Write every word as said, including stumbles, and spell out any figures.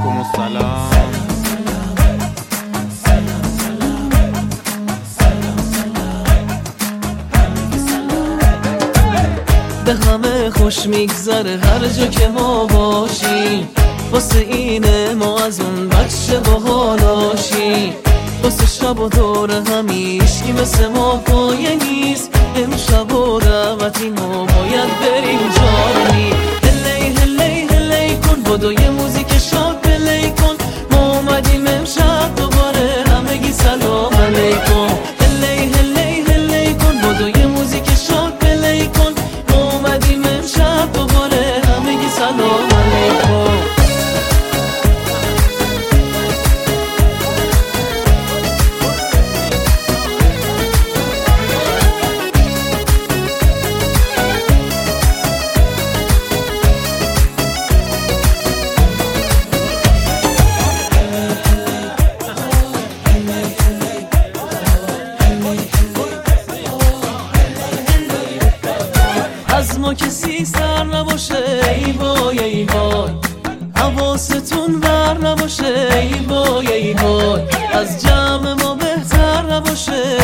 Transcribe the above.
علیکم السلام. به همه خوش میگذره هر جا که ما باشیم، واسه اینه ما از اون بچه باحالاشیم. واسه شب و دور همیش که مثل ما پایه نیست، امشب و دعوتی ما باید بریم جانی. هلی هلی هلی کن بدو یه موزیک شاد پلی کن، ما اومدیم امشب دوباره همگی سلام علیکم. هلی هلی هلی کن بدو یه موزیک شاد پلی کن، ما اومدیم امشب دوباره همگی سلام علیکم. از ما کسی سر نباشه ای وای ای وای، حواستون بر نباشه ای وای ای وای، از جمع ما بهتر نباشه